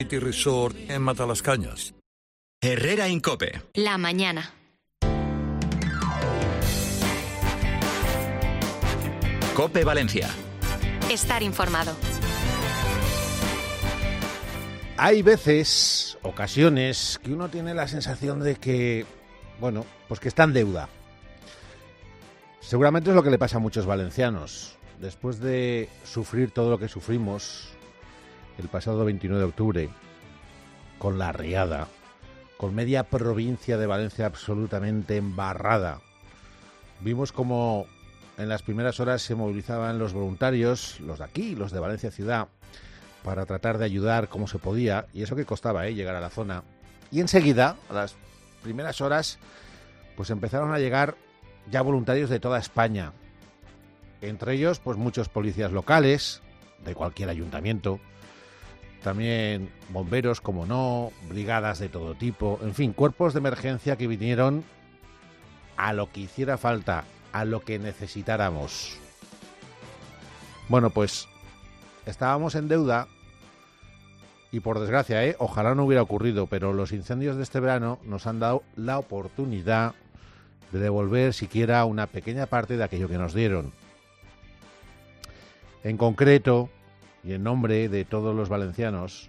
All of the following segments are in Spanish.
Resort en Matalascañas. Herrera Incope. La mañana. Cope Valencia. Estar informado. Hay veces, ocasiones, que uno tiene la sensación de que, bueno, pues que está en deuda. Seguramente es lo que le pasa a muchos valencianos. Después de sufrir todo lo que sufrimos el pasado 29 de octubre, con la riada, con media provincia de Valencia absolutamente embarrada, vimos como en las primeras horas se movilizaban los voluntarios, los de aquí, los de Valencia Ciudad, para tratar de ayudar como se podía, y eso que costaba, llegar a la zona. Y enseguida, a las primeras horas, pues empezaron a llegar ya voluntarios de toda España. Entre ellos, pues muchos policías locales, de cualquier ayuntamiento, también bomberos, como no, brigadas de todo tipo, en fin, cuerpos de emergencia que vinieron a lo que hiciera falta, a lo que necesitáramos. Bueno, pues estábamos en deuda y por desgracia, ojalá no hubiera ocurrido, pero los incendios de este verano nos han dado la oportunidad de devolver siquiera una pequeña parte de aquello que nos dieron. En concreto, y en nombre de todos los valencianos,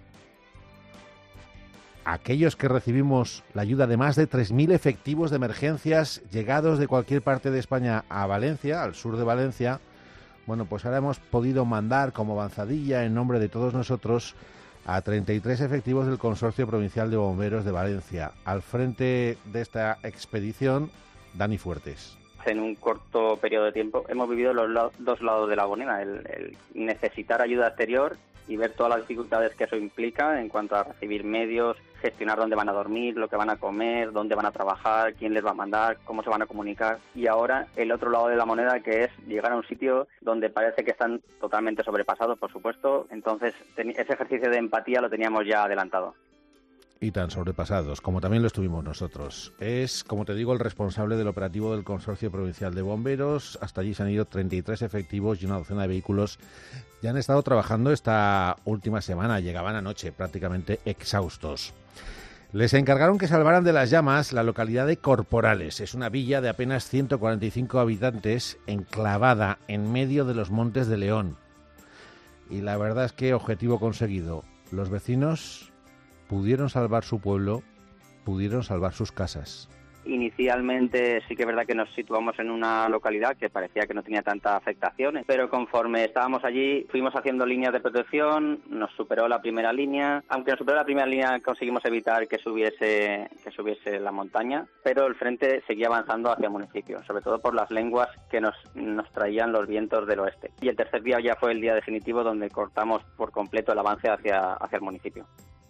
aquellos que recibimos la ayuda de más de 3.000 efectivos de emergencias llegados de cualquier parte de España a Valencia, al sur de Valencia, bueno, pues ahora hemos podido mandar como avanzadilla en nombre de todos nosotros a 33 efectivos del Consorcio Provincial de Bomberos de Valencia. Al frente de esta expedición, Dani Fuertes. En un corto periodo de tiempo hemos vivido los dos lados de la moneda, el necesitar ayuda exterior y ver todas las dificultades que eso implica en cuanto a recibir medios, gestionar dónde van a dormir, lo que van a comer, dónde van a trabajar, quién les va a mandar, cómo se van a comunicar. Y ahora el otro lado de la moneda, que es llegar a un sitio donde parece que están totalmente sobrepasados, por supuesto. Entonces ese ejercicio de empatía lo teníamos ya adelantado. Y tan sobrepasados, como también lo estuvimos nosotros. Es, como te digo, el responsable del operativo del Consorcio Provincial de Bomberos. Hasta allí se han ido 33 efectivos y una docena de vehículos. Ya han estado trabajando esta última semana. Llegaban anoche prácticamente exhaustos. Les encargaron que salvaran de las llamas la localidad de Corporales. Es una villa de apenas 145 habitantes enclavada en medio de los Montes de León. Y la verdad es que objetivo conseguido. Los vecinos pudieron salvar su pueblo, pudieron salvar sus casas. Inicialmente sí que es verdad que nos situamos en una localidad que parecía que no tenía tantas afectaciones, pero conforme estábamos allí fuimos haciendo líneas de protección, nos superó la primera línea. Aunque nos superó la primera línea conseguimos evitar que subiese la montaña, pero el frente seguía avanzando hacia el municipio, sobre todo por las lenguas que nos traían los vientos del oeste. Y el tercer día ya fue el día definitivo donde cortamos por completo el avance hacia el municipio.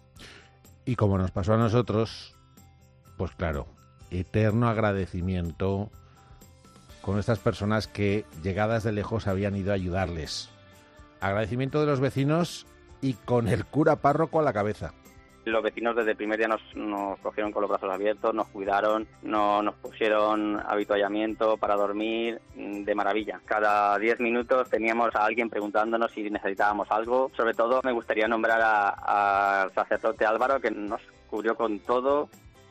Y como nos pasó a nosotros, pues claro, eterno agradecimiento con estas personas que, llegadas de lejos, habían ido a ayudarles. Agradecimiento de los vecinos y con el cura párroco a la cabeza. Los vecinos desde el primer día nos cogieron con los brazos abiertos, nos cuidaron, nos pusieron avituallamiento para dormir de maravilla. Cada 10 minutos teníamos a alguien preguntándonos si necesitábamos algo. Sobre todo me gustaría nombrar al sacerdote Álvaro, que nos cubrió con todo.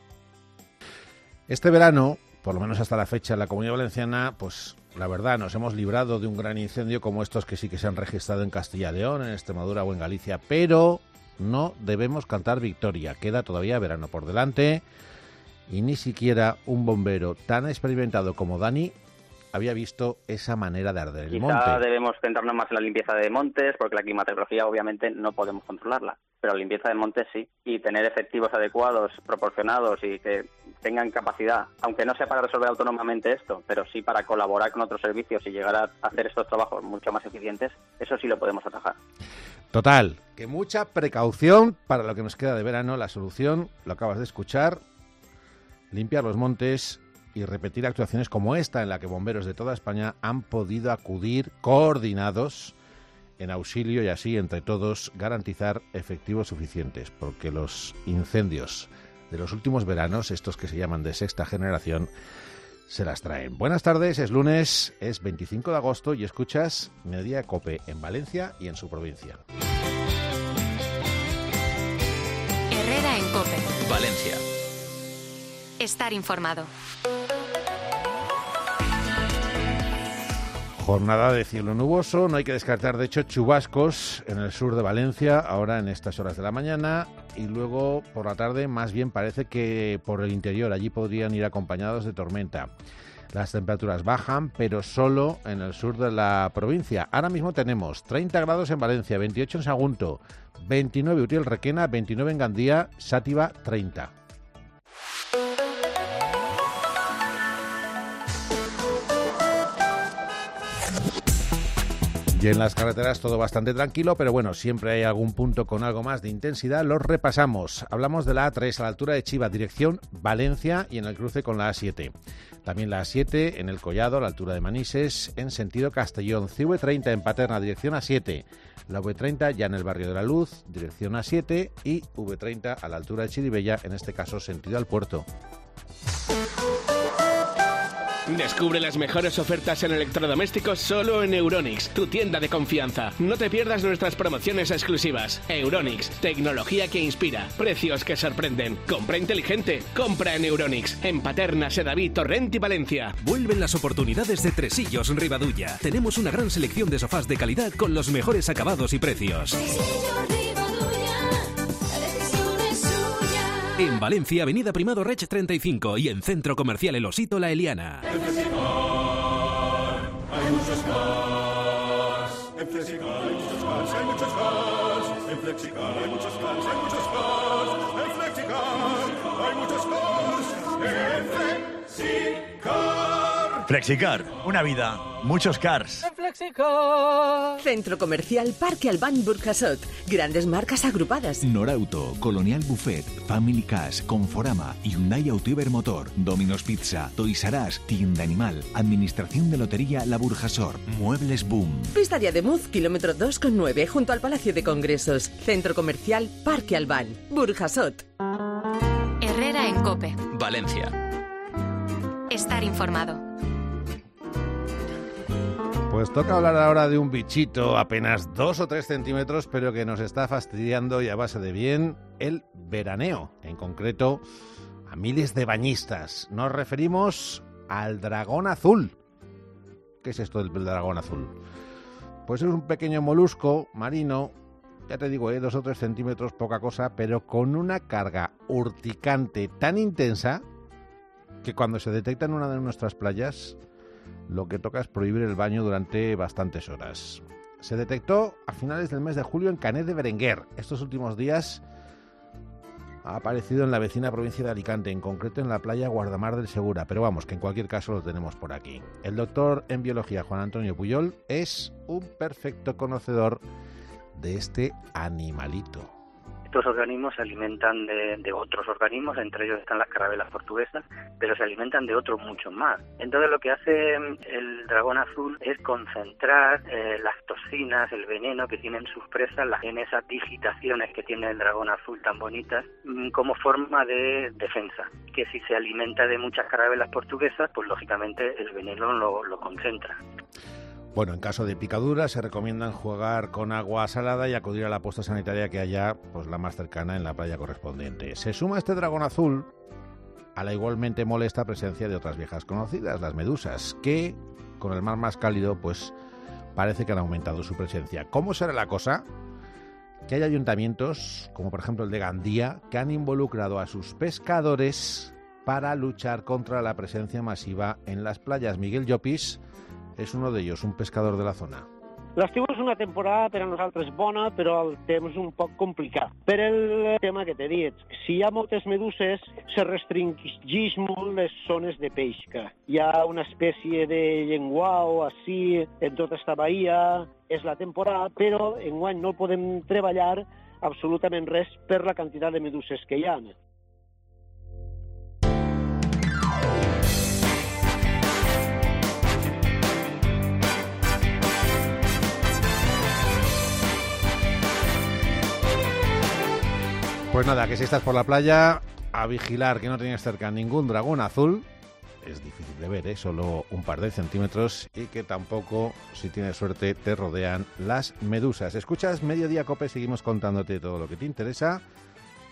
Este verano, por lo menos hasta la fecha, en la Comunidad Valenciana, pues la verdad, nos hemos librado de un gran incendio como estos que sí que se han registrado en Castilla y León, en Extremadura o en Galicia, pero no debemos cantar victoria. Queda todavía verano por delante y ni siquiera un bombero tan experimentado como Dani había visto esa manera de arder el monte. Quizá debemos centrarnos más en la limpieza de montes, porque la climatología obviamente no podemos controlarla, pero la limpieza de montes sí, y tener efectivos adecuados, proporcionados y que tengan capacidad, aunque no sea para resolver autónomamente esto, pero sí para colaborar con otros servicios y llegar a hacer estos trabajos mucho más eficientes, eso sí lo podemos atajar. Total, que mucha precaución para lo que nos queda de verano. La solución, lo acabas de escuchar, limpiar los montes y repetir actuaciones como esta, en la que bomberos de toda España han podido acudir coordinados en auxilio y así, entre todos, garantizar efectivos suficientes, porque los incendios de los últimos veranos, estos que se llaman de sexta generación, se las traen. Buenas tardes, es lunes, es 25 de agosto y escuchas Mediodía Cope en Valencia y en su provincia. Herrera en COPE. Valencia. Estar informado. Jornada de cielo nuboso, no hay que descartar de hecho chubascos en el sur de Valencia, ahora en estas horas de la mañana, y luego por la tarde más bien parece que por el interior, allí podrían ir acompañados de tormenta. Las temperaturas bajan, pero solo en el sur de la provincia. Ahora mismo tenemos 30 grados en Valencia, 28 en Sagunto, 29 en Utiel Requena, 29 en Gandía, Sátiva 30. Y en las carreteras todo bastante tranquilo, pero bueno, siempre hay algún punto con algo más de intensidad. Los repasamos. Hablamos de la A3 a la altura de Chiva, dirección Valencia, y en el cruce con la A7. También la A7 en el Collado, a la altura de Manises, en sentido Castellón. CV30 en Paterna, dirección A7. La V30 ya en el barrio de la Luz, dirección A7. Y V30 a la altura de Chirivella, en este caso sentido al puerto. Descubre las mejores ofertas en electrodomésticos solo en Euronics, tu tienda de confianza. No te pierdas nuestras promociones exclusivas. Euronics, tecnología que inspira, precios que sorprenden. Compra inteligente, compra en Euronics. En Paterna, Sedaví, Torrent y Valencia. Vuelven las oportunidades de Tresillos Ribadulla. Tenemos una gran selección de sofás de calidad con los mejores acabados y precios. En Valencia, Avenida Primado Reig 35 y en Centro Comercial El Osito La Eliana. En Flexicar hay muchos cars. En Flexicar hay muchos cars, hay muchos cars. En Flexicar hay muchos cars, hay muchos cars. En Flexicar hay muchos cars. En Flexicar. Flexicar, una vida, muchos cars. Centro Comercial Parque Albán Burjasot. Grandes marcas agrupadas. Norauto, Colonial Buffet, Family Cash, Conforama, Hyundai Autoiber Motor, Domino's Pizza, Toys R Us, Tienda Animal, Administración de Lotería La Burjasor, Muebles Boom. Pista de Ademuz, kilómetro 2,9, junto al Palacio de Congresos. Centro Comercial Parque Albán Burjasot. Herrera en COPE. Valencia. Estar informado. Pues toca hablar ahora de un bichito apenas 2 o 3 centímetros, pero que nos está fastidiando y a base de bien, el veraneo. En concreto, a miles de bañistas. Nos referimos al dragón azul. ¿Qué es esto del dragón azul? Pues es un pequeño molusco marino, ya te digo, 2 o 3 centímetros, poca cosa, pero con una carga urticante tan intensa que cuando se detecta en una de nuestras playas, lo que toca es prohibir el baño durante bastantes horas. Se detectó a finales del mes de julio en Canet de Berenguer. Estos últimos días ha aparecido en la vecina provincia de Alicante, en concreto en la playa Guardamar del Segura. Pero vamos, que en cualquier caso lo tenemos por aquí. El doctor en biología Juan Antonio Puyol es un perfecto conocedor de este animalito. Estos organismos se alimentan de otros organismos, entre ellos están las carabelas portuguesas, pero se alimentan de otros muchos más. Entonces lo que hace el dragón azul es concentrar las toxinas, el veneno que tienen sus presas, en esas digitaciones que tiene el dragón azul tan bonitas, como forma de defensa. Que si se alimenta de muchas carabelas portuguesas, pues lógicamente el veneno lo concentra. Bueno, en caso de picadura se recomienda enjuagar con agua salada y acudir a la posta sanitaria que haya, pues la más cercana en la playa correspondiente. Se suma este dragón azul a la igualmente molesta presencia de otras viejas conocidas, las medusas, que con el mar más cálido pues parece que han aumentado su presencia. ¿Cómo será la cosa? Que hay ayuntamientos, como por ejemplo el de Gandía, que han involucrado a sus pescadores para luchar contra la presencia masiva en las playas. Miguel Llopis és uno d'ells, un pescador de la zona. L'estiu és una temporada per a nosaltres bona, però el temps un poc complicat. Per el tema que t'he dit, si hi ha moltes meduses, se restringeix molt les zones de pesca. Hi ha una espècie de llenguau així en tota esta bahia, és la temporada, però enguany no podem treballar absolutament res per la quantitat de meduses que hi ha. Pues nada, que si estás por la playa, a vigilar que no tengas cerca ningún dragón azul. Es difícil de ver, solo un par de centímetros, y que tampoco, si tienes suerte, te rodean las medusas. Escuchas Mediodía Cope, seguimos contándote todo lo que te interesa.